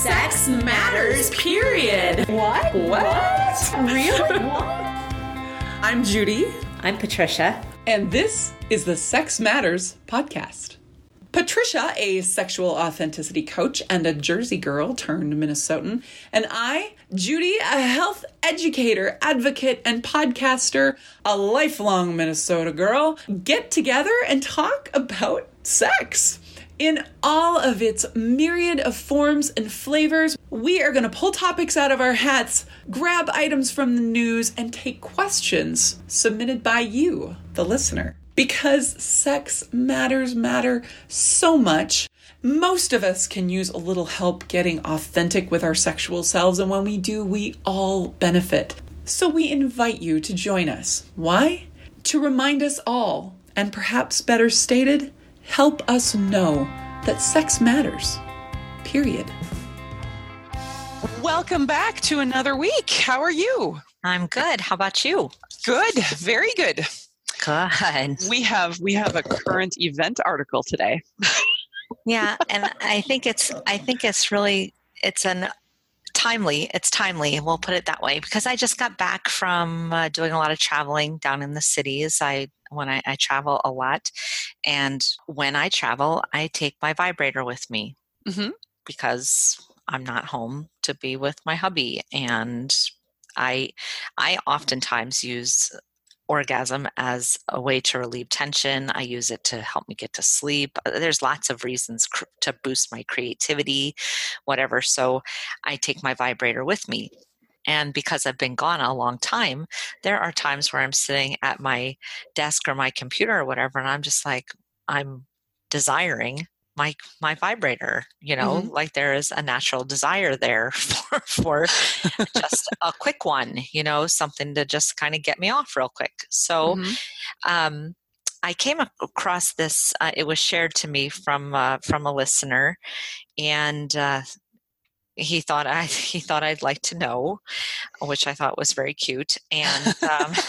Sex matters, period. What? Really? What? I'm Judy. I'm Patricia. And this is the Sex Matters podcast. Patricia, a sexual authenticity coach and a Jersey girl turned Minnesotan. And I, Judy, a health educator, advocate, and podcaster, a lifelong Minnesota girl, get together and talk about sex. In all of its myriad of forms and flavors, we are going to pull topics out of our hats, grab items from the news, and take questions submitted by you, the listener. Because sex matter so much, most of us can use a little help getting authentic with our sexual selves, and when we do, we all benefit. So we invite you to join us. Why? To remind us all, and perhaps better stated, help us know that sex matters, period. Welcome back to another week. How are you? I'm good. How about you? Good. Very good. Good. We have a current event article today. Yeah, and I think it's timely. We'll put it that way, because I just got back from doing a lot of traveling down in the cities. I travel a lot, and when I travel, I take my vibrator with me because I'm not home to be with my hubby, and I oftentimes use orgasm as a way to relieve tension. I use it to help me get to sleep. There's lots of reasons to boost my creativity, whatever. So I take my vibrator with me. And because I've been gone a long time, there are times where I'm sitting at my desk or my computer or whatever, and I'm just like, I'm desiring my vibrator, like there is a natural desire there for just a quick one, something to just kind of get me off real quick. So I came across this, it was shared to me from a listener, and he thought I'd like to know, which I thought was very cute. And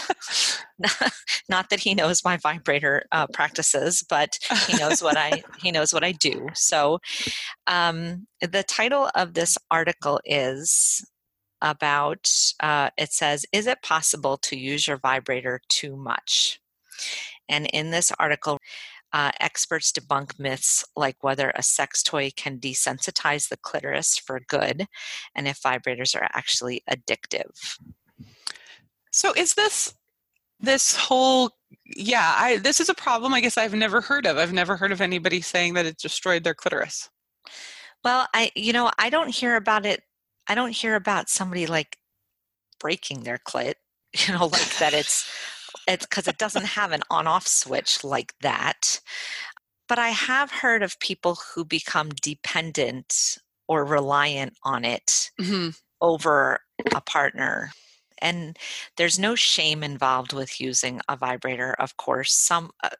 not that he knows my vibrator practices, but he knows what I do. So the title of this article is about, it says, "Is it possible to use your vibrator too much?" And in this article, experts debunk myths like whether a sex toy can desensitize the clitoris for good, and if vibrators are actually addictive. So is this whole, this is a problem I guess I've never heard of. I've never heard of anybody saying that it destroyed their clitoris. Well, I don't hear about it. I don't hear about somebody like breaking their clit, like that it's because it doesn't have an on-off switch like that. But I have heard of people who become dependent or reliant on it over a partner. And there's no shame involved with using a vibrator, of course.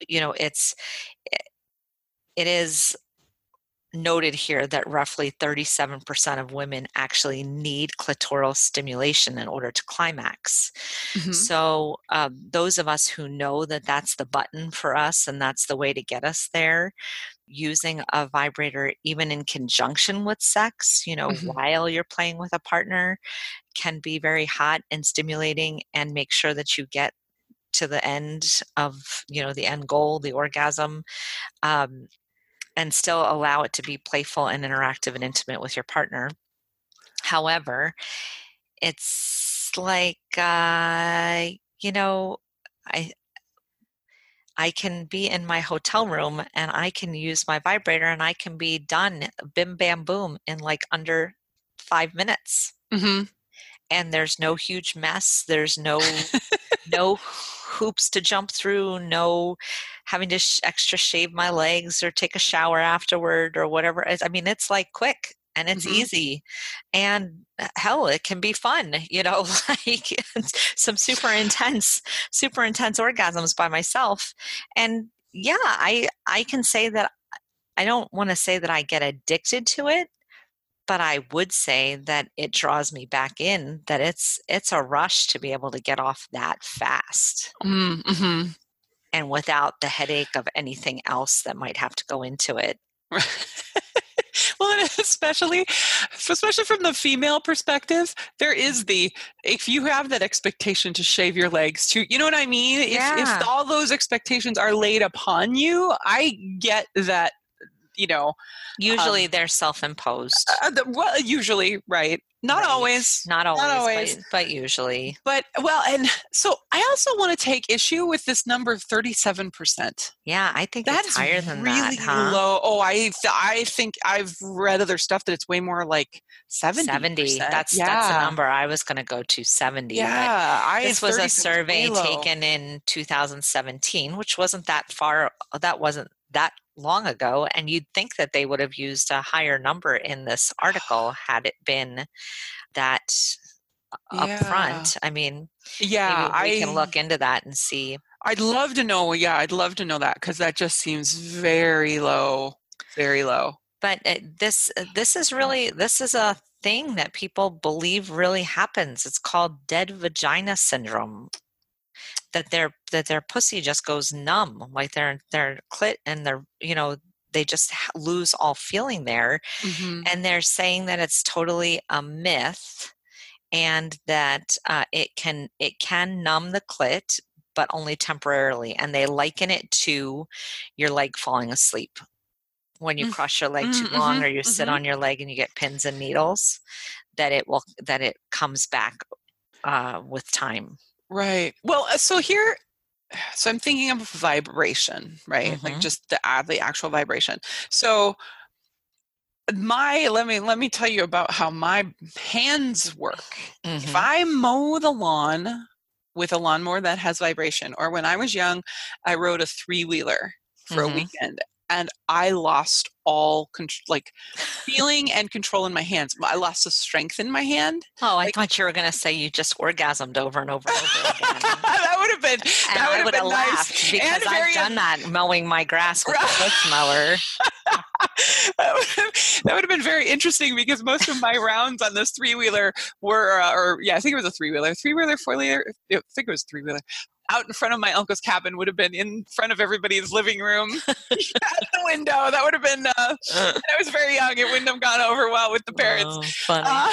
It is noted here that roughly 37% of women actually need clitoral stimulation in order to climax. So those of us who know that that's the button for us and that's the way to get us there, using a vibrator even in conjunction with sex, while you're playing with a partner, can be very hot and stimulating, and make sure that you get to the end of, the end goal, the orgasm, and still allow it to be playful and interactive and intimate with your partner. However, it's like, I can be in my hotel room and I can use my vibrator and I can be done, bim, bam, boom, in like under 5 minutes. And there's no huge mess. There's no hoops to jump through, no having to extra shave my legs or take a shower afterward or whatever. It's like quick and it's easy, and hell, it can be fun, like some super intense orgasms by myself. And I can say that I don't want to say that I get addicted to it, but I would say that it draws me back in, that it's a rush to be able to get off that fast. And without the headache of anything else that might have to go into it. Well, and especially from the female perspective, there is if you have that expectation to shave your legs too, you know what I mean? Yeah. If all those expectations are laid upon you, I get that, Usually they're self-imposed. well, usually, right. Not Right. always. Not always. But usually. But, well, and so I also want to take issue with this number of 37%. Yeah, I think That's it's higher than really that, huh? low. Oh, I think I've read other stuff that it's way more like 70%. 70. That's the number I was going to go to, 70. Yeah, But this was a survey way low. taken in 2017, which wasn't that that long ago, and you'd think that they would have used a higher number in this article had it been that up front. I mean, yeah, maybe we can look into that and see. I'd love to know. Yeah, I'd love to know that, because that just seems very low, very low. But this is a thing that people believe really happens. It's called dead vagina syndrome. That their pussy just goes numb, like their clit and they just lose all feeling there. Mm-hmm. And they're saying that it's totally a myth, and that it can numb the clit, but only temporarily. And they liken it to your leg falling asleep. When you cross your leg too long, or you sit on your leg and you get pins and needles, that it comes back with time. Right. Well, so I'm thinking of vibration, right? Mm-hmm. Like just the actual vibration. So let me tell you about how my hands work. Mm-hmm. If I mow the lawn with a lawnmower that has vibration, or when I was young, I rode a 3-wheeler for a weekend, and I lost all feeling and control in my hands. I lost the strength in my hand. Oh, I thought you were going to say you just orgasmed over and over and over again. That would have been. And I would have laughed, because I've done that mowing my grass with a push mower. That would have been very interesting, because most of my rounds on this 3-wheeler were, I think it was a 3-wheeler, 4-wheeler. I think it was 3-wheeler. Out in front of my uncle's cabin, would have been in front of everybody's living room at the window. That would have been, I was very young. It wouldn't have gone over well with the parents. Oh, funny.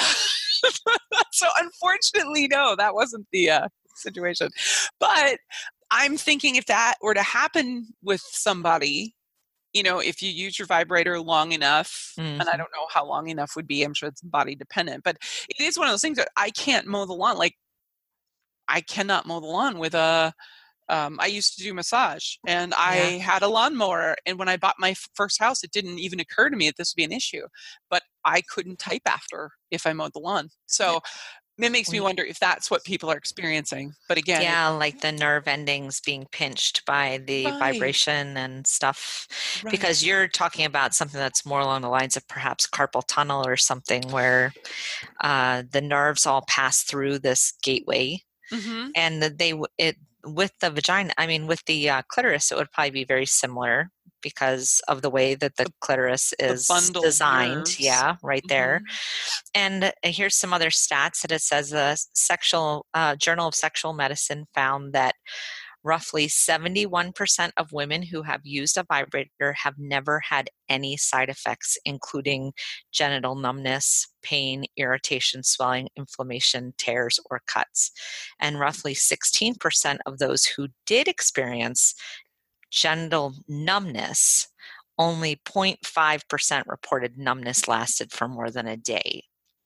So unfortunately, no, that wasn't the situation. But I'm thinking, if that were to happen with somebody, if you use your vibrator long enough, and I don't know how long enough would be, I'm sure it's body dependent, but it is one of those things that I can't mow the lawn. Like, I cannot mow the lawn with I used to do massage, and I had a lawnmower. And when I bought my first house, it didn't even occur to me that this would be an issue, but I couldn't type after if I mowed the lawn. So it makes me wonder if that's what people are experiencing. But again, like the nerve endings being pinched by the vibration and stuff, because you're talking about something that's more along the lines of perhaps carpal tunnel or something, where the nerves all pass through this gateway. Mm-hmm. And with the vagina, with the clitoris, it would probably be very similar, because of the way that the clitoris is designed. Nerves. Yeah, right there. And here's some other stats that it says. The Journal of Sexual Medicine found that roughly 71% of women who have used a vibrator have never had any side effects, including genital numbness, pain, irritation, swelling, inflammation, tears, or cuts. And roughly 16% of those who did experience genital numbness, only 0.5% reported numbness lasted for more than a day.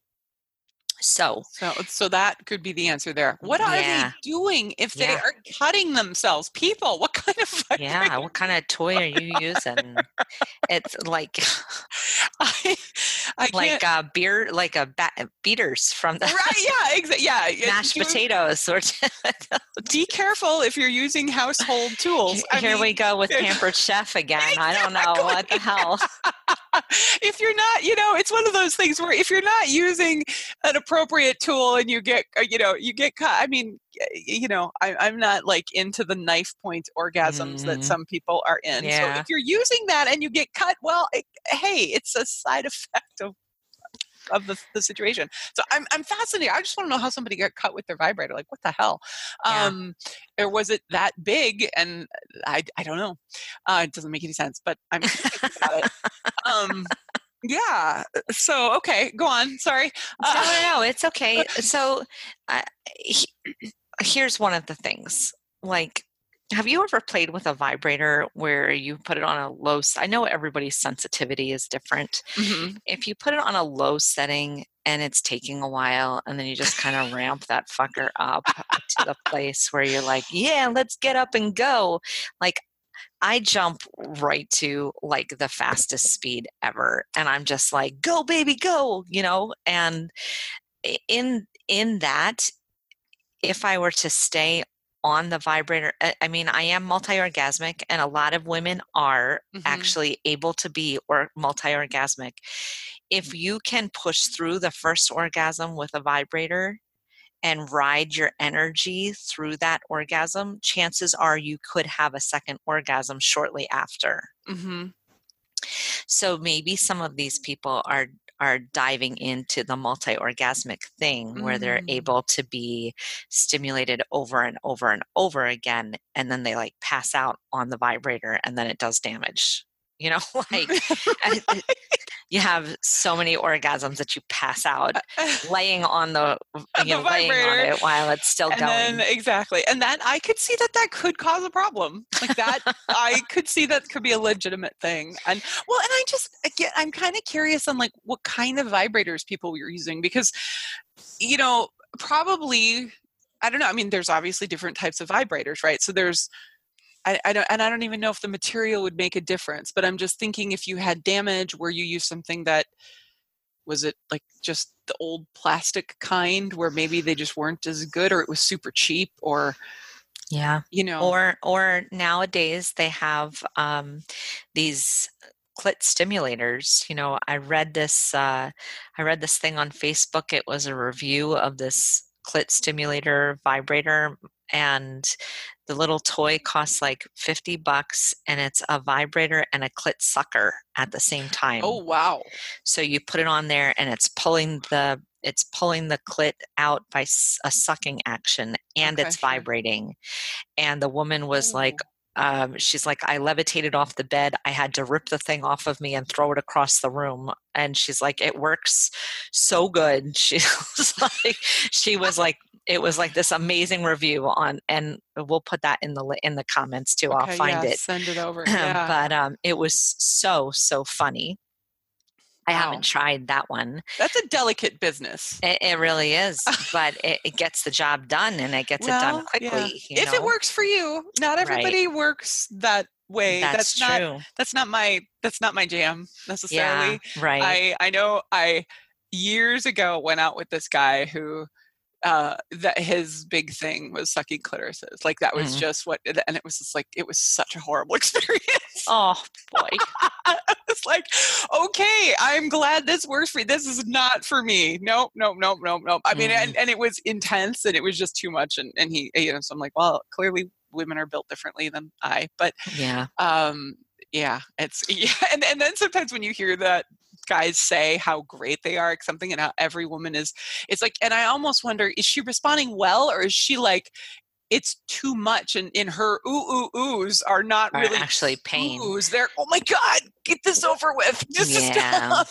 So that could be the answer there. What are they doing if they are cutting themselves? People, what kind of vibrator? What kind of toy are you using? It's like beaters from the mashed potatoes. Or be careful if you're using household tools. Here we go with Pampered Chef again. I don't know what the hell. If you're not, it's one of those things where if you're not using an appropriate tool and you get cut. I'm not like into the knife point orgasms that some people are in. Yeah. So if you're using that and you get cut, well, it's a side effect of the situation. So I'm fascinated. I just want to know how somebody got cut with their vibrator. Like, what the hell? Or was it that big? And I don't know. It doesn't make any sense, but I'm thinking about it. Yeah. So, okay, go on. Sorry. No, it's okay. So uh, he- here's one of the things. Like, have you ever played with a vibrator where you put it on a I know everybody's sensitivity is different. Mhm. If you put it on a low setting and it's taking a while, and then you just kind of ramp that fucker up to the place where you're like, yeah, let's get up and go. Like, I jump right to like the fastest speed ever, and I'm just like, go baby, go, and in that, if I were to stay on the vibrator, I mean, I am multi-orgasmic, and a lot of women are Mhm. actually able to be or multi-orgasmic. If you can push through the first orgasm with a vibrator and ride your energy through that orgasm, chances are you could have a second orgasm shortly after. Mhm. So maybe some of these people are diving into the multi-orgasmic thing where they're able to be stimulated over and over and over again, and then they like pass out on the vibrator and then it does damage. Like you have so many orgasms that you pass out laying on the laying on vibrator, it while it's still and going. then exactly, and that I could see that could cause a problem. Like that, I could see that could be a legitimate thing. And well, and I'm kind of curious on like what kind of vibrators people were using, because probably, I don't know. I mean, there's obviously different types of vibrators, right? So there's I don't even know if the material would make a difference, but I'm just thinking if you had damage where you use something that was it like just the old plastic kind where maybe they just weren't as good, or it was super cheap, or Yeah. Or nowadays they have these clit stimulators. I read this thing on Facebook. It was a review of this clit stimulator vibrator, and the little toy costs like $50, and it's a vibrator and a clit sucker at the same time. Oh wow. So you put it on there and it's pulling the clit out by a sucking action, and it's vibrating. And the woman was like, she's like, I levitated off the bed. I had to rip the thing off of me and throw it across the room. And she's like, it works so good. She was like, it was like this amazing review on, and we'll put that in the comments too. I'll find it. Send it over. Yeah. But it was so funny. I haven't tried that one. That's a delicate business. It really is, but it gets the job done, and it gets it done quickly. Yeah. If it works for you, not everybody works that way. That's true. That's not my jam necessarily. Yeah, right. I know I years ago went out with this guy who that his big thing was sucking clitorises. Like that was just what, and it was just like, it was such a horrible experience. Oh boy. It's like, okay, I'm glad this works for you. This is not for me. Nope. I mean, and it was intense, and it was just too much. And he, so I'm like, well, clearly women are built differently than I, but it's, and then sometimes when you hear that guys say how great they are at something and how every woman is, it's like, and I almost wonder, is she responding well, or is she like, it's too much, and in her oohs are not really actually pain. Oohs. They're, oh my God, get this over with. Just stop.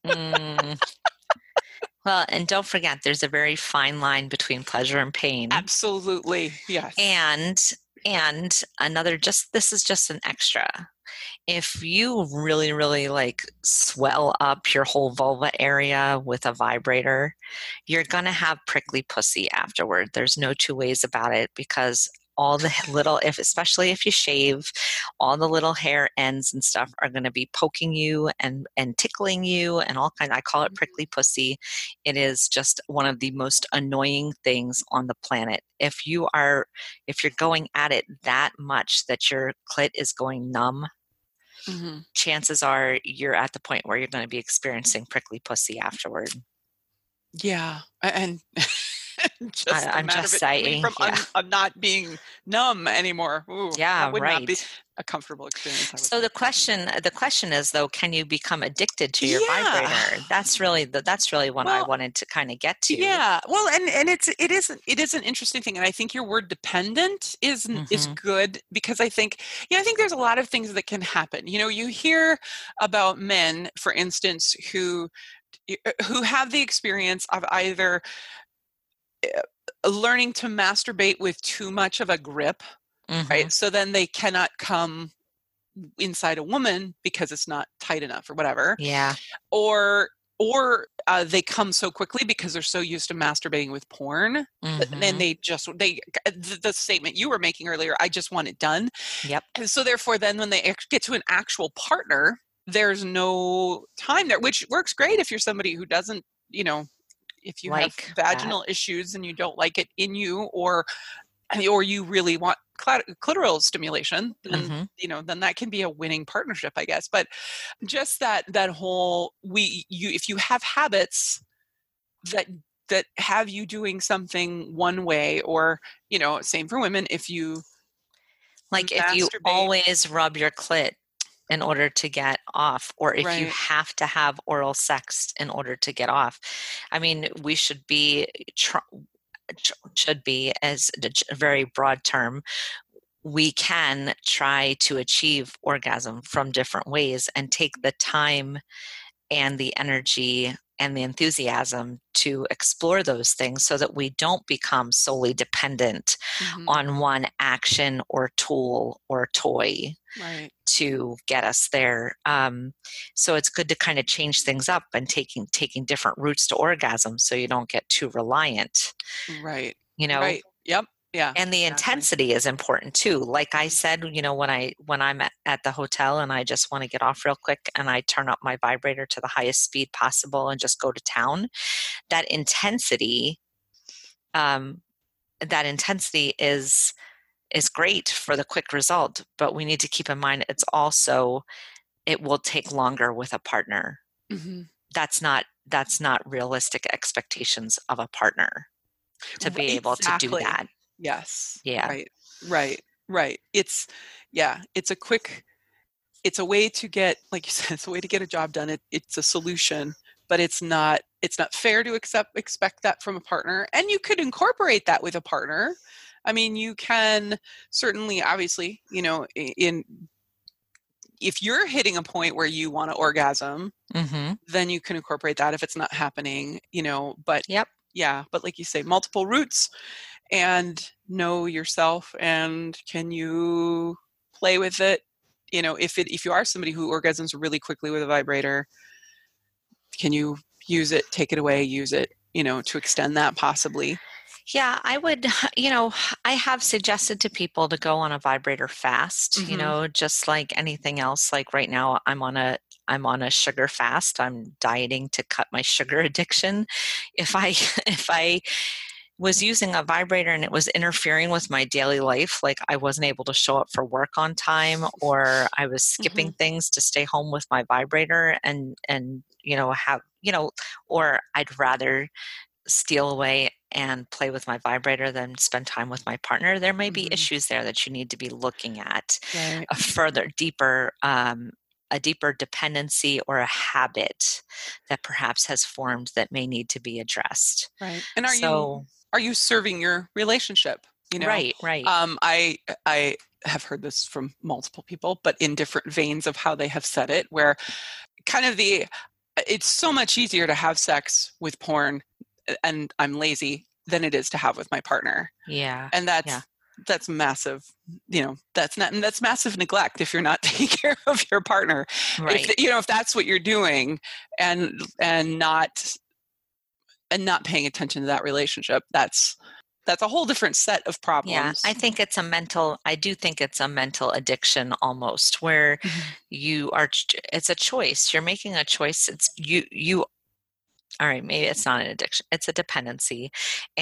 Well, and don't forget, there's a very fine line between pleasure and pain. Absolutely, yes. And another, this is just an extra. If you really, really like swell up your whole vulva area with a vibrator, you're going to have prickly pussy afterward. There's no two ways about it, because all the little, especially if you shave, all the little hair ends and stuff are going to be poking you and tickling you and all kinds. I call it prickly pussy. It is just one of the most annoying things on the planet. If you're going at it that much that your clit is going numb, chances are you're at the point where you're going to be experiencing prickly pussy afterward. Yeah. And just a I'm matter just of it saying, from yeah. not being numb anymore. Ooh, Yeah, that would not be right. a comfortable experience. I would So think. the question is though, can you become addicted to your Yeah. vibrator? That's really what I Well, wanted to kind of get to. yeah. Well, and it is an interesting thing, and I think your word dependent is Hmm. good because I think I think there's a lot of things that can happen. You hear about men, for instance, who have the experience of either learning to masturbate with too much of a grip, Hmm. right? So then they cannot come inside a woman because it's not tight enough or whatever, Yeah. or they come so quickly because they're so used to masturbating with porn, and then Hmm. the statement you were making earlier, I just want it done. Yep. And so therefore then when they get to an actual partner, there's no time there, which works great if you're somebody who doesn't, if you have Like that. vaginal issues and you don't like it in you, or you really want clitoral stimulation, then Hmm. then that can be a winning partnership, I guess. But just that whole if you have habits that have you doing something one way, or same for women, if you Like if you masturbate, always rub your clit in order to get off, or if you right, have to have oral sex in order to get off. I mean, we should be, should be, as a very broad term, we can try to achieve orgasm from different ways and take the time and the energy and the enthusiasm to explore those things so that we don't become solely dependent mm-hmm, on one action or tool or toy right, to get us there. So it's good to kind of change things up and taking different routes to orgasm so you don't get too reliant, right, you know. right, yep, yeah, And the exactly. intensity is important too. Like I said, when I'm at the hotel and I just want to get off real quick and I turn up my vibrator to the highest speed possible and just go to town, that intensity, um, that intensity is great for the quick result. But we need to keep in mind it will take longer with a partner. Mm-hmm. That's not realistic expectations of a partner to be able to do Exactly. that. Yes. Yeah. Right. Right. Right. It's a way to get, like you said, it's a way to get a job done. It's a solution, but it's not fair to expect that from a partner. And you could incorporate that with a partner. I mean, you can certainly, obviously, if you're hitting a point where you want to orgasm, Mm-hmm. then you can incorporate that if it's not happening, but Yep. yeah, but like you say, multiple routes, and know yourself, and can you play with it? If you are somebody who orgasms really quickly with a vibrator, can you use it, take it away, use it, to extend that possibly? Yeah, I would, I have suggested to people to go on a vibrator fast, Mm-hmm. just like anything else. Like right now I'm on a sugar fast. I'm dieting to cut my sugar addiction. If I if I was using a vibrator and it was interfering with my daily life, like I wasn't able to show up for work on time, or I was Mm-hmm. skipping things to stay home with my vibrator and have, or I'd rather steal away and play with my vibrator than spend time with my partner, there may be Mm-hmm. issues there that you need to be looking at, Right. a further a deeper dependency or a habit that perhaps has formed that may need to be addressed. Right. And So are you serving your relationship? right. I have heard this from multiple people, but in different veins of how they have said it, where kind of it's so much easier to have sex with porn, and I'm lazy, than it is to have with my partner. Yeah. And Yeah. that's massive, that's massive neglect if you're not taking care of your partner. Right. If that's what you're doing, and not paying attention to that relationship, that's a whole different set of Yeah, problems. I do think it's a mental addiction almost, where Mhm. it's a choice. You're making a choice. All right, maybe it's not an addiction. It's a dependency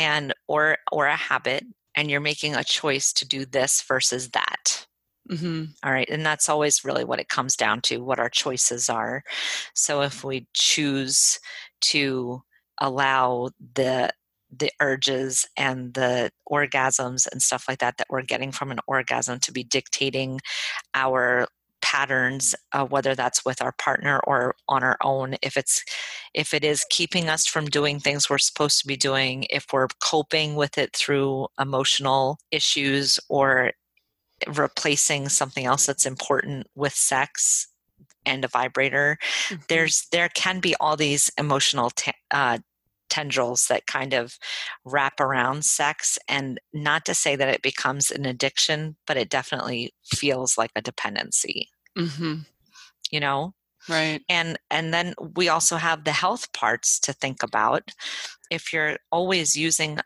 or a habit, and you're making a choice to do this versus that. Mhm. All right, and that's always really what it comes down to, what our choices are. So if we choose to allow the the urges and the orgasms and stuff like that we're getting from an orgasm to be dictating our patterns, whether that's with our partner or on our own. If it is keeping us from doing things we're supposed to be doing, if we're coping with it through emotional issues or replacing something else that's important with sex and a vibrator, there can be all these emotional tendrils that kind of wrap around sex, and not to say that it becomes an addiction, but it definitely feels like a dependency. You know? Right. And then we also have the health parts to think about. If you're always using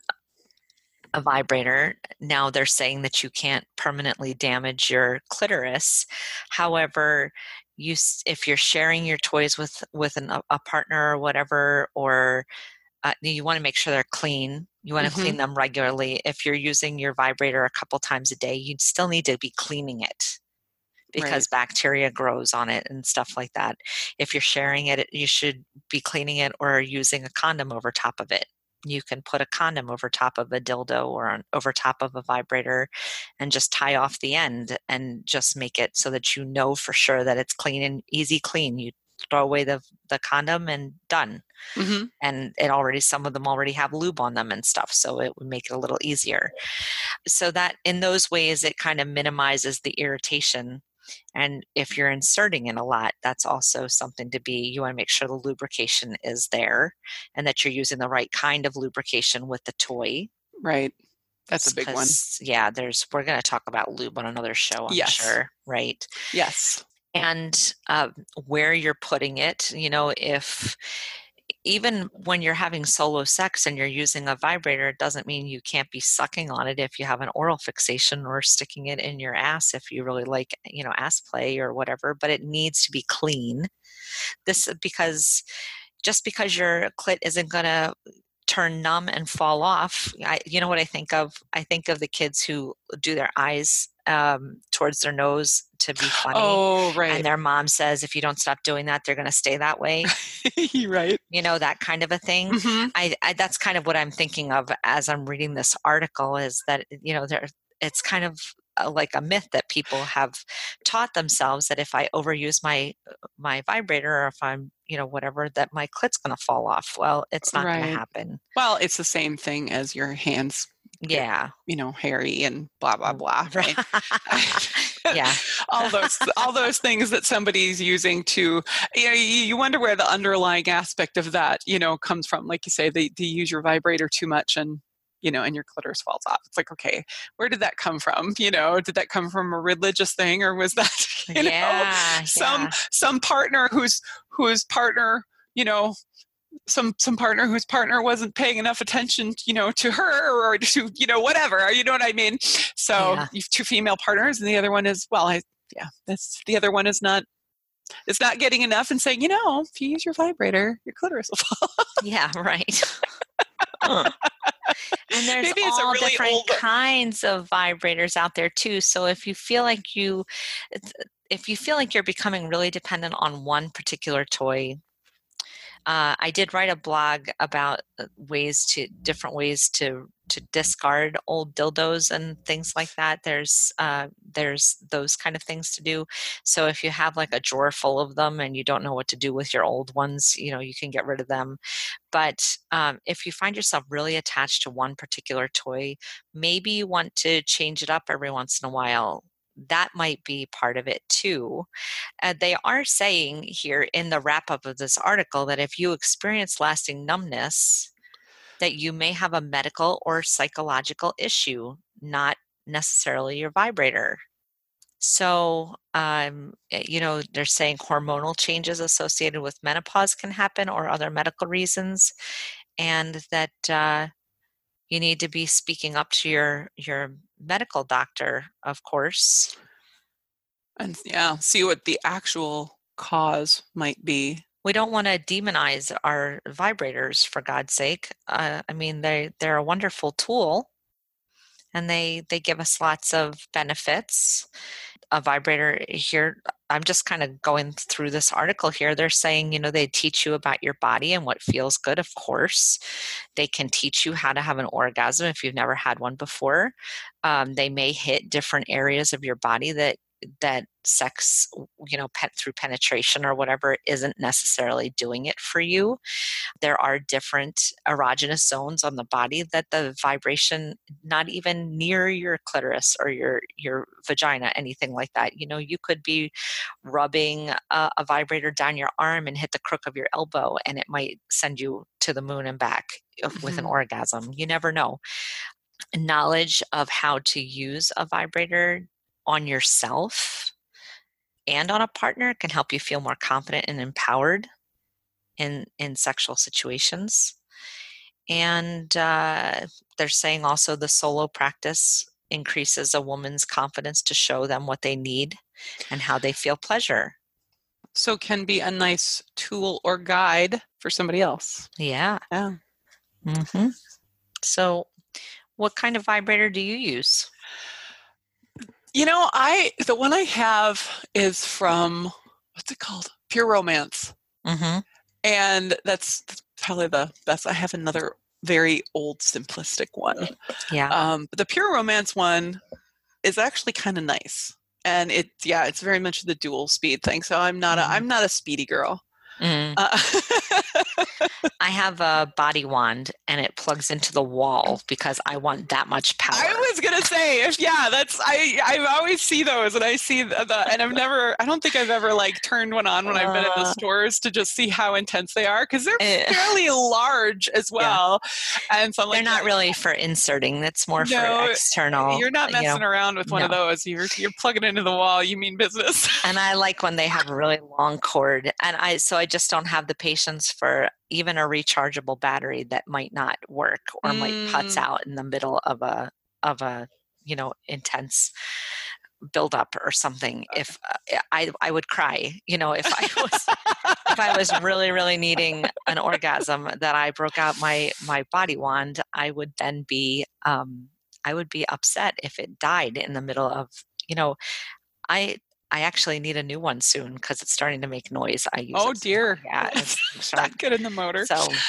a vibrator, now they're saying that you can't permanently damage your clitoris. However, if you're sharing your toys with a partner or whatever, or you want to make sure they're clean. You want to clean them regularly. If you're using your vibrator a couple times a day, you'd still need to be cleaning it because bacteria grows on it and stuff like that. If you're sharing it, you should be cleaning it or using a condom over top of it. You can put a condom over top of a dildo or over top of a vibrator and just tie off the end and just make it so that you know for sure that it's clean and easy clean. You throw away the condom and done. And some of them already have lube on them and stuff, so it would make it a little easier. So that in those ways, it kind of minimizes the irritation. And if you're inserting it a lot, that's also something you want to make sure the lubrication is there and that you're using the right kind of lubrication with the toy. Right. That's a big one. Yeah, we're going to talk about lube on another show, I'm sure. Right. Yes. And where you're putting it, if even when you're having solo sex and you're using a vibrator, it doesn't mean you can't be sucking on it if you have an oral fixation or sticking it in your ass if you really like, ass play or whatever, but it needs to be clean. Because your clit isn't going to turn numb and fall off. You know what I think of? I think of the kids who do their eyes towards their nose to be funny. Oh, right. And their mom says, if you don't stop doing that, they're going to stay that way. Right. That kind of a thing. I that's kind of what I'm thinking of as I'm reading this article, is that, it's kind of like a myth that people have taught themselves, that if I overuse my vibrator, or if I'm, whatever, that my clit's going to fall off. Well, it's not going to happen. Well, it's the same thing as your hands. Yeah. Hairy and blah, blah, blah. Right. Yeah. all those things that somebody's using to, you wonder where the underlying aspect of that, comes from. Like you say, they use your vibrator too much and your clitoris falls off. It's like, okay, where did that come from? Did that come from a religious thing, or was that, some partner whose partner, some partner whose partner wasn't paying enough attention, to her, or to, whatever, you know what I mean? So you have two female partners, and the other one is, the other one is not, it's not getting enough and saying, if you use your vibrator, your clitoris will fall. Yeah, right. And there's all really different kinds of vibrators out there too. So if you feel like you're becoming really dependent on one particular toy, I did write a blog about different ways to discard old dildos and things like that. There's those kind of things to do. So if you have like a drawer full of them and you don't know what to do with your old ones, you can get rid of them. But if you find yourself really attached to one particular toy, maybe you want to change it up every once in a while. That might be part of it too. They are saying here in the wrap-up of this article that if you experience lasting numbness, that you may have a medical or psychological issue, not necessarily your vibrator. So, they're saying hormonal changes associated with menopause can happen, or other medical reasons, and that you need to be speaking up to your medical doctor, of course. And see what the actual cause might be. We don't want to demonize our vibrators, for God's sake. They're a wonderful tool, and they give us lots of benefits. A vibrator here, I'm just kind of going through this article here. They're saying, they teach you about your body and what feels good, of course. They can teach you how to have an orgasm if you've never had one before. They may hit different areas of your body that sex, through penetration or whatever, isn't necessarily doing it for you. There are different erogenous zones on the body that the vibration, not even near your clitoris or your vagina, anything like that. You could be rubbing a vibrator down your arm and hit the crook of your elbow, and it might send you to the moon and back with an orgasm. You never know. Knowledge of how to use a vibrator on yourself and on a partner can help you feel more confident and empowered in sexual situations. And they're saying also the solo practice increases a woman's confidence to show them what they need and how they feel pleasure. So can be a nice tool or guide for somebody else. Yeah. Yeah. Mm-hmm. So what kind of vibrator do you use? The one I have is from, what's it called? Pure Romance. Mm-hmm. And that's probably the best. I have another very old simplistic one. Yeah. But the Pure Romance one is actually kind of nice. And it's very much the dual speed thing. So I'm not a speedy girl. Mm. I have a body wand, and it plugs into the wall because I want that much power. I was gonna say, I always see those, and I see and I don't think I've ever turned one on when I've been in the stores to just see how intense they are, because they're fairly large as well. Yeah. And so they're not really for inserting; that's more for external. You're not messing around with one of those. You're plugging into the wall. You mean business. And I like when they have a really long cord, and I just don't have the patience for even a rechargeable battery that might not work or might putz out in the middle of a intense buildup or something. If I would cry, if I was really, really needing an orgasm that I broke out my body wand, I would then be upset if it died in the middle of, I actually need a new one soon because it's starting to make noise. I use it. Dear. Yeah, it's not good in the motor.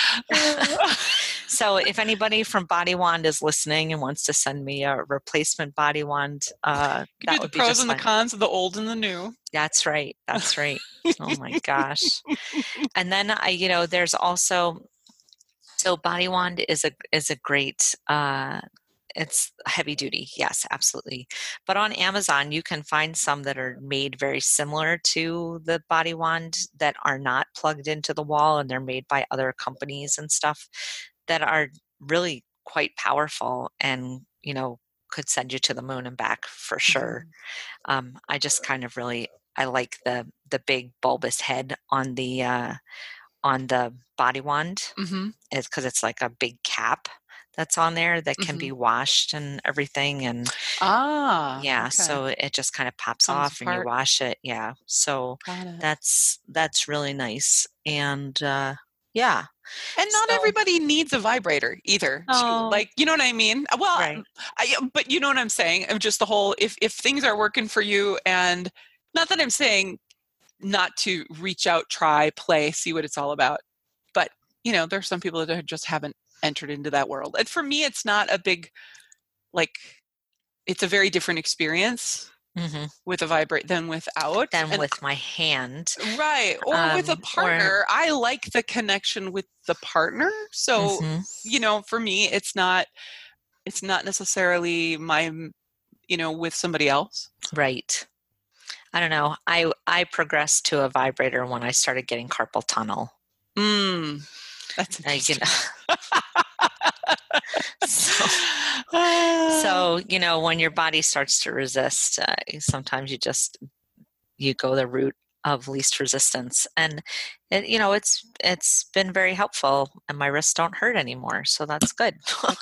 So if anybody from Body Wand is listening and wants to send me a replacement body wand, that would be the pros and fun. the cons of the old and the new. That's right. Oh my gosh. And then there's also, so Body Wand is a great. It's heavy duty. Yes, absolutely. But on Amazon, you can find some that are made very similar to the body wand that are not plugged into the wall, and they're made by other companies and stuff that are really quite powerful and, could send you to the moon and back for sure. I just kind of I like the big bulbous head on the body wand. Mm-hmm. It's because it's like a big cap that's on there that can be washed and everything. And so it just kind of pops off and you wash it. Yeah. So that's really nice. And And not everybody needs a vibrator either. Oh. You know what I mean? Well, right. But you know what I'm saying? Just the whole, if things are working for you, and not that I'm saying not to reach out, try, play, see what it's all about. But, there's some people that just haven't entered into that world. And for me, it's not a big, it's a very different experience with a vibrate than without. With my hand. Right. Or with a partner. I like the connection with the partner. So, for me, it's not necessarily with somebody else. Right. I don't know. I progressed to a vibrator when I started getting carpal tunnel. That's interesting. So, when your body starts to resist, sometimes you go the route of least resistance, and it's been very helpful, and my wrists don't hurt anymore. So that's good.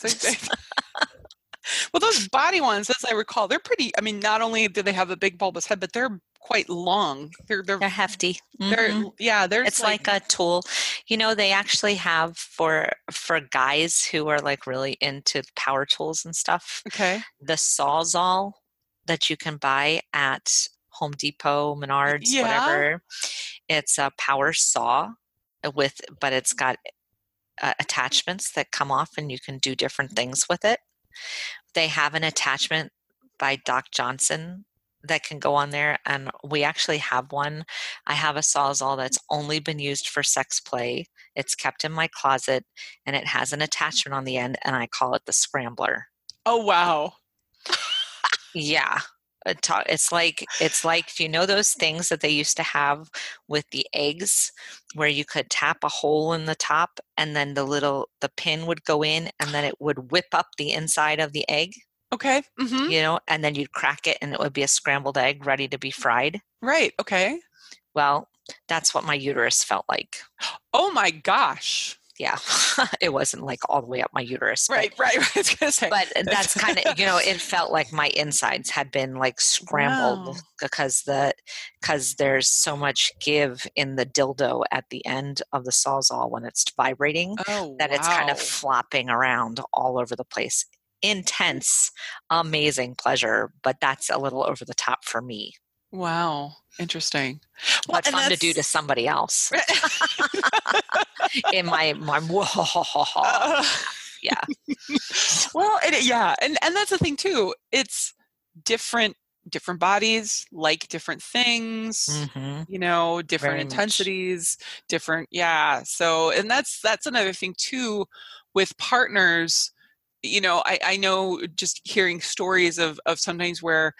Well, those body ones, as I recall, they're pretty. I mean, not only do they have a big bulbous head, but they're quite long. They're hefty. They're it's like a tool. They actually have for guys who are like really into power tools and stuff, Okay. the Sawzall that you can buy at Home Depot, Menards, Yeah. whatever. It's a power saw but it's got attachments that come off and you can do different things with it. They have an attachment by Doc Johnson that can go on there, and we actually have one. I have a Sawzall that's only been used for sex play. It's kept in my closet, and it has an attachment on the end, and I call it the Scrambler. Oh, wow. Yeah. It's like those things that they used to have with the eggs where you could tap a hole in the top and then the pin would go in and then it would whip up the inside of the egg. Okay. Mm-hmm. And then you'd crack it and it would be a scrambled egg ready to be fried. Right. Okay. Well, that's what my uterus felt like. Oh my gosh. Yeah. It wasn't like all the way up my uterus. Right. I was gonna say. But that's kind of, it felt like my insides had been like scrambled. Wow. because there's so much give in the dildo at the end of the Sawzall when it's vibrating that it's kind of flopping around all over the place. Intense, amazing pleasure, but that's a little over the top for me. Wow. Interesting. But fun to do to somebody else. In my yeah. Well, and that's the thing too. It's different bodies like different things. Mm-hmm. Different Very intensities, different. Yeah. So, and that's another thing too with partners. I know just hearing stories of sometimes where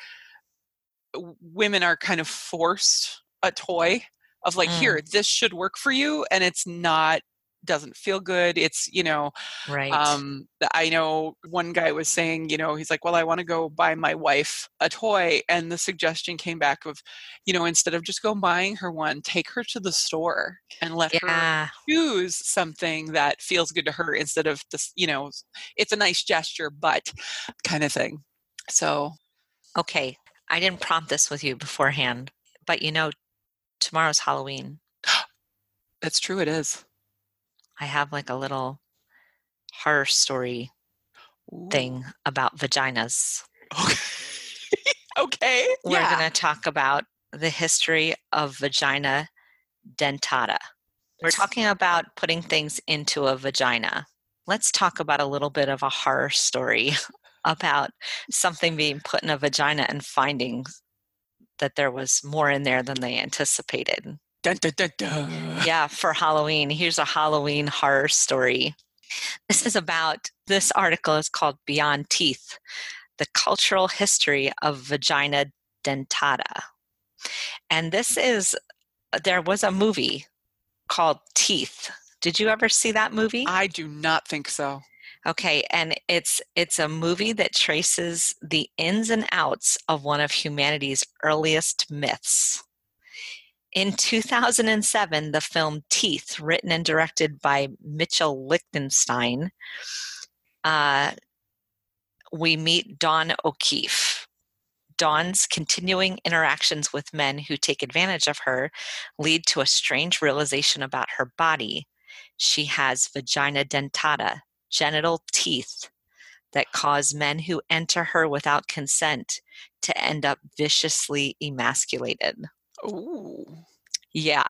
women are kind of forced a toy of like, here, this should work for you. And it's not, doesn't feel good. It's, right. I know one guy was saying, he's like, well, I want to go buy my wife a toy. And the suggestion came back of, instead of just go buying her one, take her to the store and let her choose something that feels good to her instead of this, it's a nice gesture, but kind of thing. So. Okay. I didn't prompt this with you beforehand, but tomorrow's Halloween. That's true. It is. I have like a little horror story thing about vaginas. Okay. We're going to talk about the history of vagina dentata. We're talking about putting things into a vagina. Let's talk about a little bit of a horror story about something being put in a vagina and finding that there was more in there than they anticipated. Dun, dun, dun, dun. Yeah, for Halloween. Here's a Halloween horror story. This article is called Beyond Teeth, The Cultural History of Vagina Dentata. And there was a movie called Teeth. Did you ever see that movie? I do not think so. Okay, and it's a movie that traces the ins and outs of one of humanity's earliest myths. In 2007, the film Teeth, written and directed by Mitchell Lichtenstein, we meet Dawn O'Keefe. Dawn's continuing interactions with men who take advantage of her lead to a strange realization about her body. She has vagina dentata, genital teeth that cause men who enter her without consent to end up viciously emasculated. Ooh. Yeah.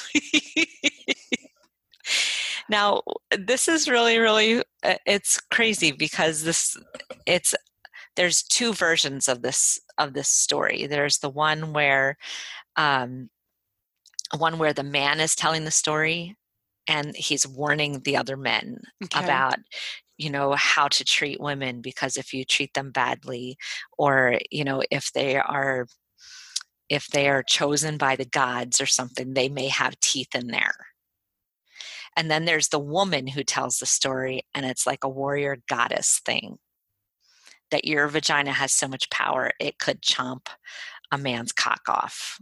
Now, this is really, really, it's crazy because there's two versions of this story. There's the one where the man is telling the story and he's warning the other men about, how to treat women, because if you treat them badly, or, if they are chosen by the gods or something, they may have teeth in there. And then there's the woman who tells the story, and it's like a warrior goddess thing, that your vagina has so much power, it could chomp a man's cock off.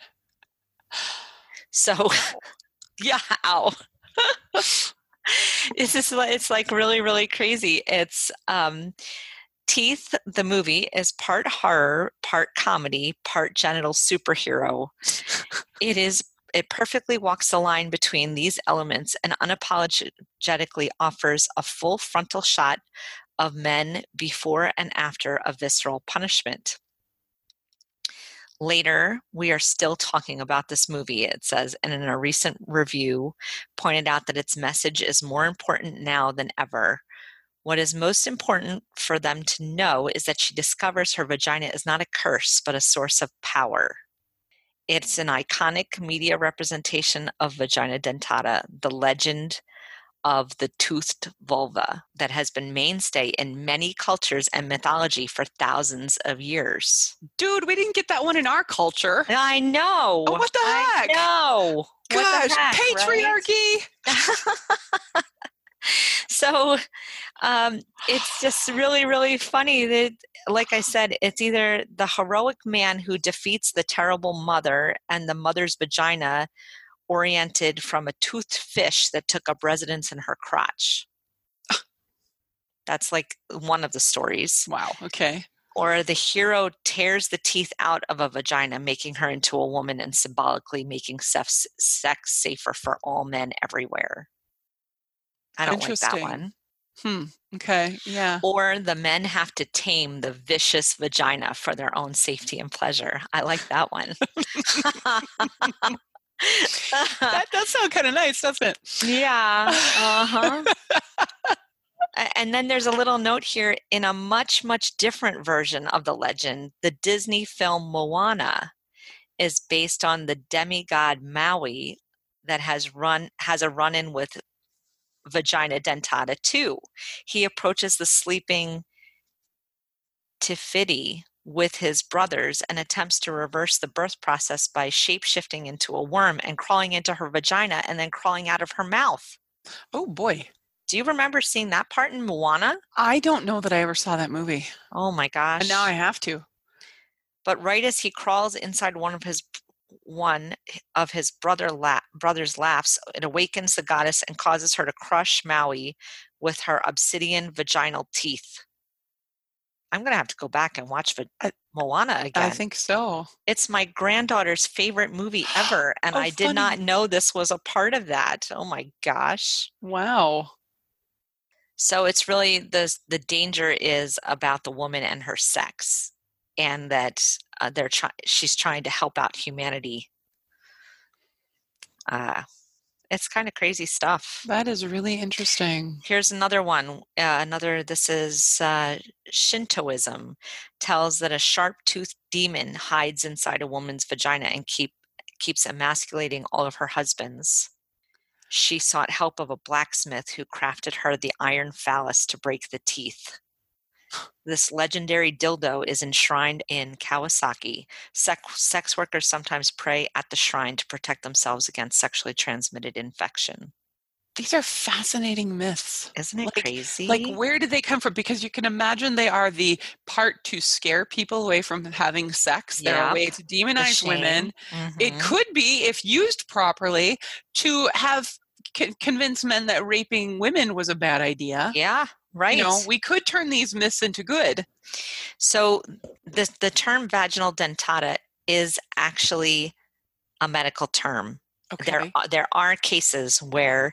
So, yeah, ow. It's like really, really crazy. It's Teeth, the movie, is part horror, part comedy, part genital superhero. It is It perfectly walks the line between these elements and unapologetically offers a full frontal shot of men before and after a visceral punishment. Later, we are still talking about this movie, it says, and in a recent review pointed out that its message is more important now than ever. What is most important for them to know is that she discovers her vagina is not a curse, but a source of power. It's an iconic media representation of vagina dentata, the legend of the toothed vulva that has been mainstay in many cultures and mythology for thousands of years. Dude, we didn't get that one in our culture. I know. Oh, what the heck? I know. Gosh, What the heck, patriarchy. Right? So it's just really, really funny that, like I said, it's either the heroic man who defeats the terrible mother and the mother's vagina oriented from a toothed fish that took up residence in her crotch. That's like one of the stories. Wow, okay. Or the hero tears the teeth out of a vagina, making her into a woman and symbolically making sex safer for all men everywhere. I don't like that one. Okay, yeah. Or the men have to tame the vicious vagina for their own safety and pleasure. I like that one. That does sound kind of nice, doesn't it? Yeah. Uh-huh. And then there's a little note here, in a much, much different version of the legend, the Disney film Moana is based on the demigod Maui that has a run-in with vagina dentata too. He approaches the sleeping Te Fiti with his brothers and attempts to reverse the birth process by shape-shifting into a worm and crawling into her vagina and then crawling out of her mouth. Oh, boy. Do you remember seeing that part in Moana? I don't know that I ever saw that movie. Oh my gosh. And now I have to. But right as he crawls inside one of his brother's laughs, it awakens the goddess and causes her to crush Maui with her obsidian vaginal teeth. I'm going to have to go back and watch Moana again. I think so. It's my granddaughter's favorite movie ever, and I did not know this was a part of that. Oh my gosh. Wow. So it's really the danger is about the woman and her sex, and that she's trying to help out humanity. It's kind of crazy stuff. That is really interesting. Here's another one. This is Shintoism, tells that a sharp-toothed demon hides inside a woman's vagina and keeps emasculating all of her husbands. She sought help of a blacksmith who crafted her the iron phallus to break the teeth. This legendary dildo is enshrined in Kawasaki. Sex workers sometimes pray at the shrine to protect themselves against sexually transmitted infection. These are fascinating myths. Isn't it crazy? Like, where did they come from? Because you can imagine they are the part to scare people away from having sex. They're a way to demonize women. Mm-hmm. It could be, if used properly, to have convince men that raping women was a bad idea. Yeah. Right. We could turn these myths into good. So the term vaginal dentata is actually a medical term. Okay. There are cases where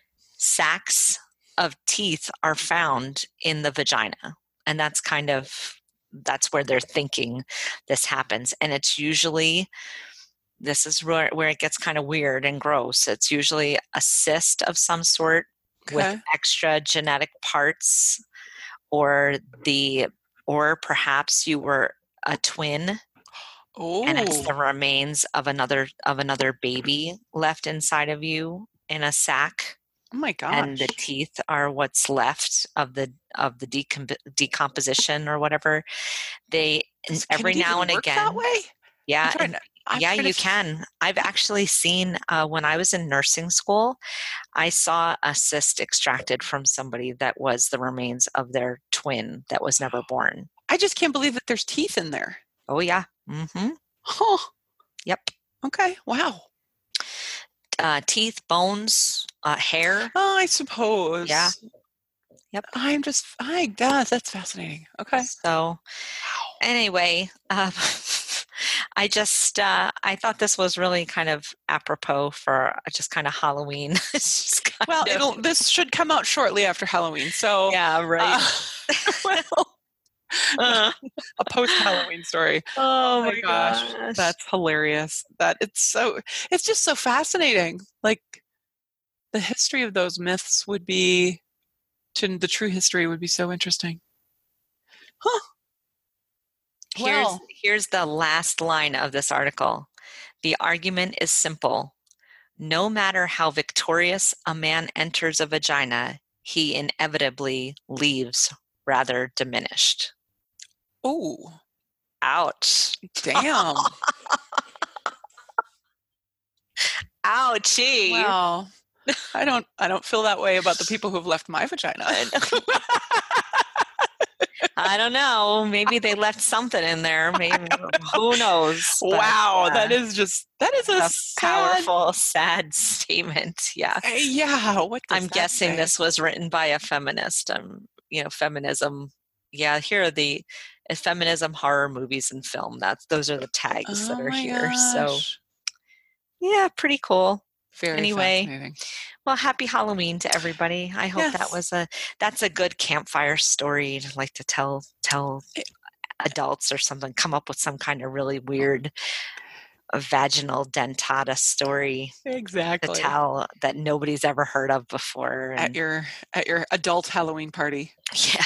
sacs of teeth are found in the vagina, and that's where they're thinking this happens. And it's usually, this is where it gets kind of weird and gross. It's usually a cyst of some sort. Okay. With extra genetic parts, or perhaps you were a twin, and it's the remains of another baby left inside of you in a sac. Oh my gosh! And the teeth are what's left of the decomposition or whatever. Every now and again. That way? Yeah. You can. I've actually seen, when I was in nursing school, I saw a cyst extracted from somebody that was the remains of their twin that was never born. I just can't believe that there's teeth in there. Oh, yeah. Mm-hmm. Huh. Yep. Okay. Wow. Teeth, bones, hair. Oh, I suppose. Yeah. Yep. That's fascinating. Okay. So, anyway, I thought this was really kind of apropos for just kind of Halloween. It's just kind of, This should come out shortly after Halloween. So yeah, right. A post-Halloween story. Oh my gosh. That's hilarious. It's just so fascinating. Like the history of those myths the true history would be so interesting. Huh. Here's the last line of this article. The argument is simple. No matter how victorious a man enters a vagina, he inevitably leaves rather diminished. Oh. Ouch. Damn. Ouchie. Wow. I don't feel that way about the people who've left my vagina. I don't know. Maybe they left something in there. Maybe who knows? Wow, that is a powerful, sad statement. Yeah. Yeah. What does I'm that guessing say? this was written by a feminist. Feminism. Yeah, here are the feminism, horror movies, and film. Those are the tags that are here. Gosh. So, yeah, pretty cool. Very Anyway, fascinating. well, happy Halloween to everybody. I hope Yes. that's a good campfire story to like to tell adults or something. Come up with some kind of really weird vaginal dentata story Exactly. to tell that nobody's ever heard of before. At your adult Halloween party. Yeah.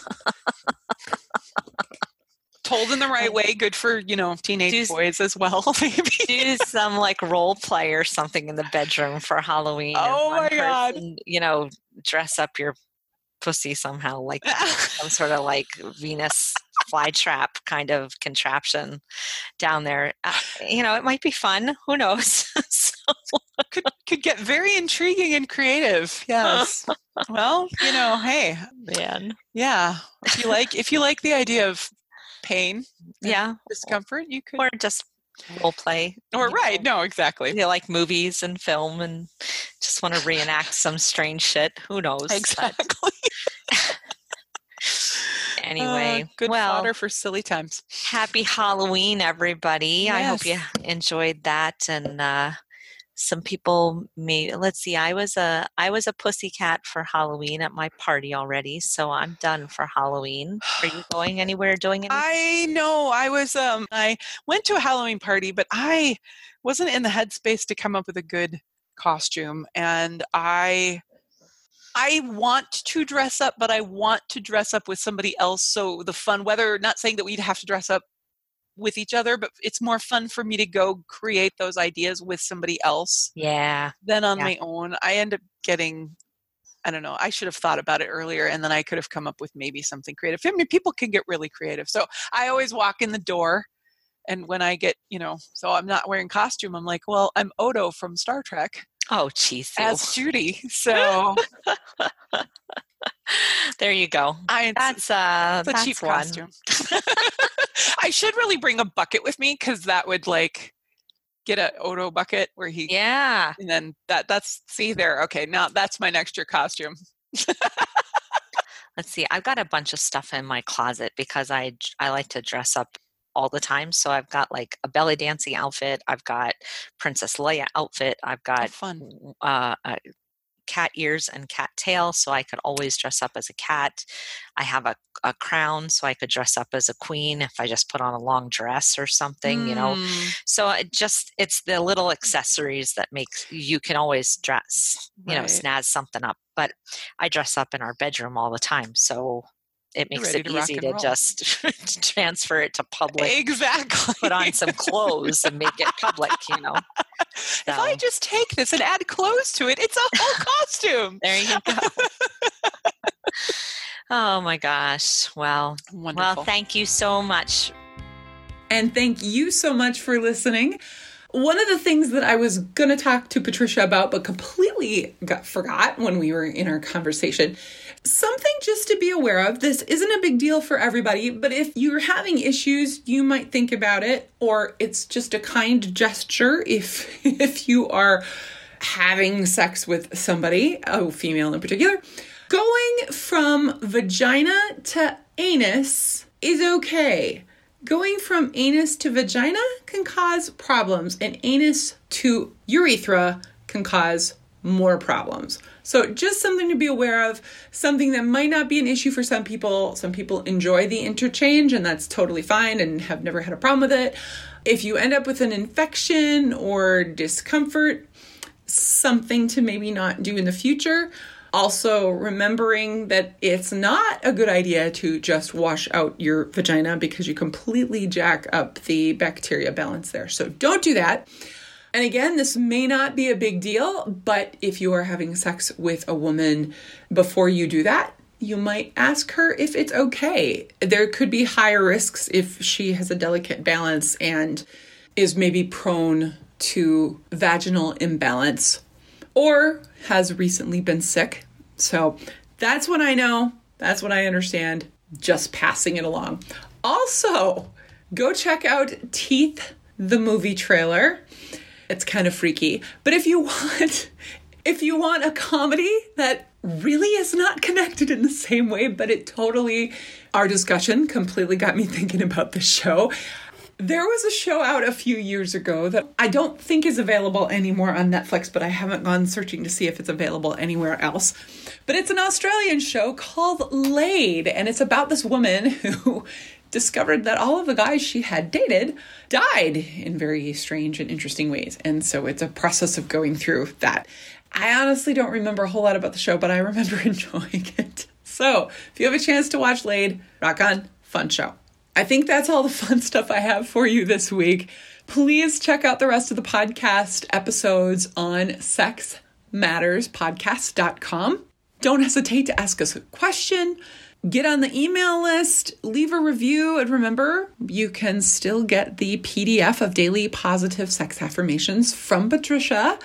Told in the right way, good for, teenage boys as well, maybe. Do some like role play or something in the bedroom for Halloween. Oh my God. Dress up your pussy somehow, like some sort of like Venus flytrap kind of contraption down there. It might be fun. Who knows? Could get very intriguing and creative. Yes. Well, hey, man. Yeah. If you like the idea of pain, yeah, discomfort, you could, or just role play, or right? No, exactly. You like movies and film, and just want to reenact some strange shit. Who knows? Exactly. Anyway, good fodder for silly times. Happy Halloween, everybody! Yes. I hope you enjoyed that, and some people may. Let's see. I was a pussycat for Halloween at my party already, so I'm done for Halloween. Are you going anywhere? Doing anything? I know. I was. I went to a Halloween party, but I wasn't in the headspace to come up with a good costume, and I want to dress up, but I want to dress up with somebody else. So the fun, not saying that we'd have to dress up with each other, but it's more fun for me to go create those ideas with somebody else. Yeah. Than on my own. I end up getting, I don't know, I should have thought about it earlier, and then I could have come up with maybe something creative. I mean, people can get really creative. So I always walk in the door, and when I get, so I'm not wearing costume, I'm like, well, I'm Odo from Star Trek. Oh, jeez. As Judy. So there you go. That's a cheap costume. I should really bring a bucket with me, because that would get a Odo bucket where he. Yeah. And then see there. Okay, now that's my next year costume. Let's see. I've got a bunch of stuff in my closet because I like to dress up all the time. So I've got like a belly dancing outfit. I've got Princess Leia outfit. I've got cat ears and cat tail, so I could always dress up as a cat. I have a crown, so I could dress up as a queen if I just put on a long dress or something, So it's the little accessories that you can always dress, snazz something up. But I dress up in our bedroom all the time, so it makes it easy to just transfer it to public. Exactly. Put on some clothes and make it public, If I just take this and add clothes to it, it's a whole costume. There you go. Oh my gosh. Well, thank you so much. And thank you so much for listening. One of the things that I was going to talk to Patricia about, but completely forgot when we were in our conversation, something just to be aware of. This isn't a big deal for everybody, but if you're having issues, you might think about it, or it's just a kind gesture if you are having sex with somebody, a female in particular. Going from vagina to anus is okay. Going from anus to vagina can cause problems, and anus to urethra can cause more problems. So just something to be aware of, something that might not be an issue for some people. Some people enjoy the interchange, and that's totally fine and have never had a problem with it. If you end up with an infection or discomfort, something to maybe not do in the future. Also, remembering that it's not a good idea to just wash out your vagina because you completely jack up the bacteria balance there. So don't do that. And again, this may not be a big deal, but if you are having sex with a woman before you do that, you might ask her if it's okay. There could be higher risks if she has a delicate balance and is maybe prone to vaginal imbalance or has recently been sick. So that's what I know. That's what I understand. Just passing it along. Also, go check out Teeth, the movie trailer. It's kind of freaky. But if you want a comedy that really is not connected in the same way, but it totally, our discussion completely got me thinking about this show. There was a show out a few years ago that I don't think is available anymore on Netflix, but I haven't gone searching to see if it's available anywhere else. But it's an Australian show called Laid, and it's about this woman who discovered that all of the guys she had dated died in very strange and interesting ways. And so it's a process of going through that. I honestly don't remember a whole lot about the show, but I remember enjoying it. So if you have a chance to watch Laid, rock on, fun show. I think that's all the fun stuff I have for you this week. Please check out the rest of the podcast episodes on sexmatterspodcast.com. Don't hesitate to ask us a question. Get on the email list, leave a review, and remember, you can still get the PDF of daily positive sex affirmations from Patricia.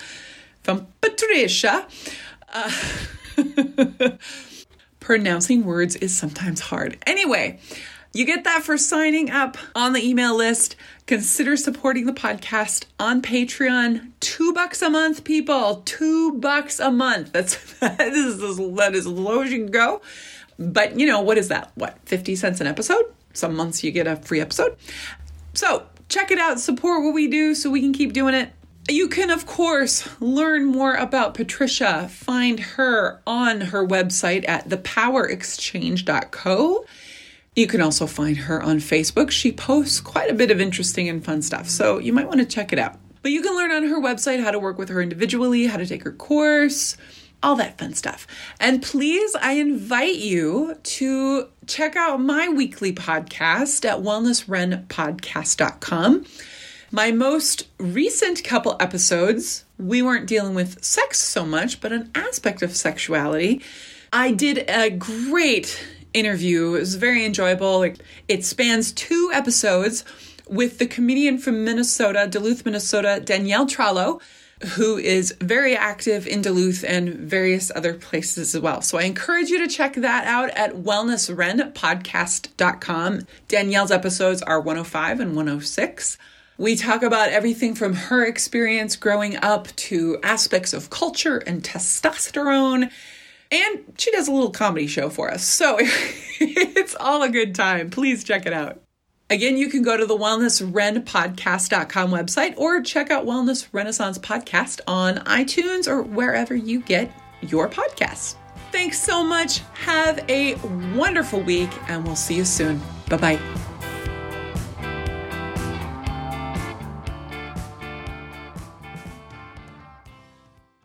Pronouncing words is sometimes hard. Anyway, you get that for signing up on the email list. Consider supporting the podcast on Patreon. $2 a month, people. $2 a month. That is as low as you can go. But what is that? 50 cents an episode? Some months you get a free episode. So check it out. Support what we do so we can keep doing it. You can, of course, learn more about Patricia. Find her on her website at thepowerexchange.co. You can also find her on Facebook. She posts quite a bit of interesting and fun stuff, so you might want to check it out. But you can learn on her website how to work with her individually, how to take her course, all that fun stuff. And please, I invite you to check out my weekly podcast at wellnessrenpodcast.com. My most recent couple episodes, we weren't dealing with sex so much, but an aspect of sexuality. I did a great interview. It was very enjoyable. It spans 2 episodes with the comedian from Minnesota, Duluth, Minnesota, Danielle Trollo, who is very active in Duluth and various other places as well. So I encourage you to check that out at wellnessrenpodcast.com. Danielle's episodes are 105 and 106. We talk about everything from her experience growing up to aspects of culture and testosterone. And she does a little comedy show for us. So it's all a good time. Please check it out. Again, you can go to the wellnessrenpodcast.com website or check out Wellness Renaissance Podcast on iTunes or wherever you get your podcasts. Thanks so much. Have a wonderful week, and we'll see you soon. Bye-bye.